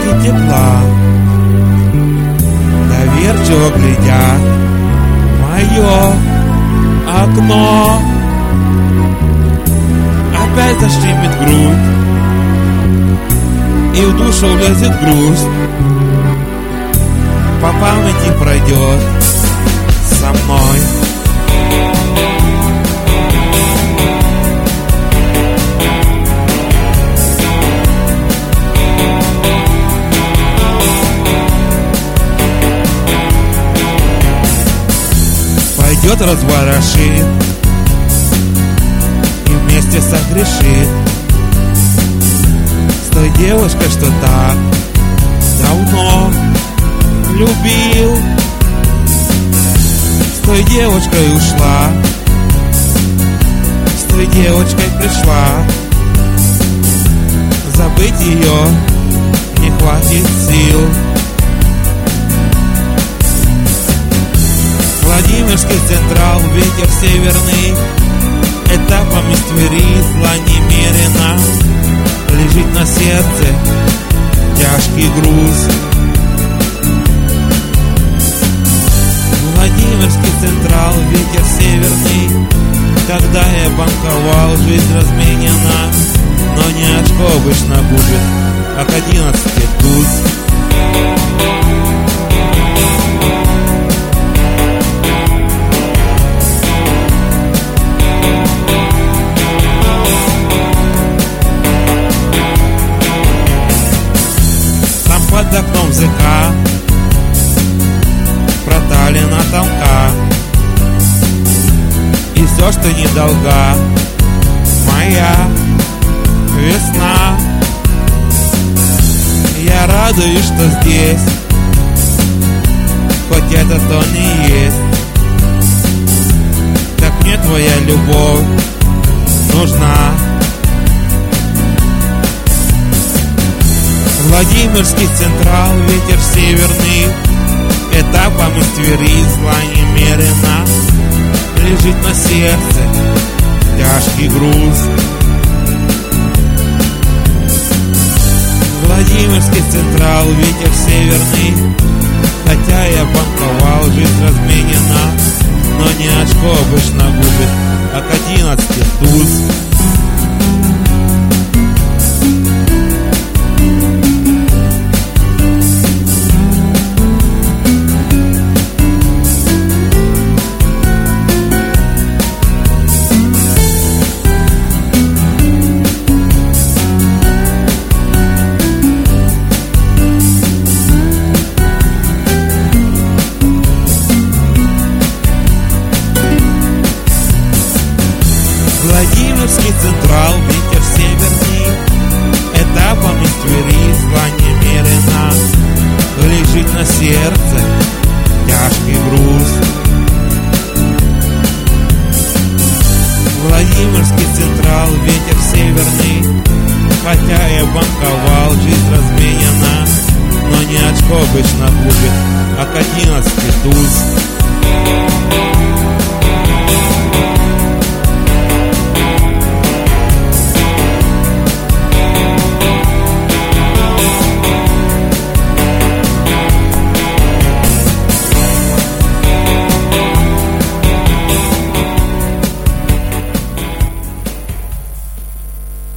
и тепла, доверчиво глядят в мое окно. Опять защемит грудь, и в душу влезет грусть. По памяти пройдет со мной. Пойдет, разворошит и вместе согрешит с той девушкой, что так давно любил. С той девушкой ушла, с той девочкой пришла. Забыть ее не хватит сил. Владимирский Централ, ветер северный, этапами с Твери зла немерено. Лежит на сердце тяжкий груз. Владимирский Централ, ветер северный, когда я банковал, жизнь разменена. Но не очко обычно губит, а к 11 туз. Под окном ЗК проталина тонка, и все, что недолга, моя весна. Я радуюсь, что здесь хоть этот он и есть. Так мне твоя любовь нужна. Владимирский Централ, ветер северный, этапами с Твери зла немерено. Лежит на сердце тяжкий груз. Владимирский Централ, ветер северный, хотя я банковал, жизнь разменена. Но не очко обычно губит, а к 11 туз. Владимирский Централ, ветер северный, этапами с Твери зла немерено. Лежит на сердце тяжкий груз. Владимирский Централ, ветер северный, хотя я банковал, жизнь разменена. Но не очко обычно губит, а к 11 туз.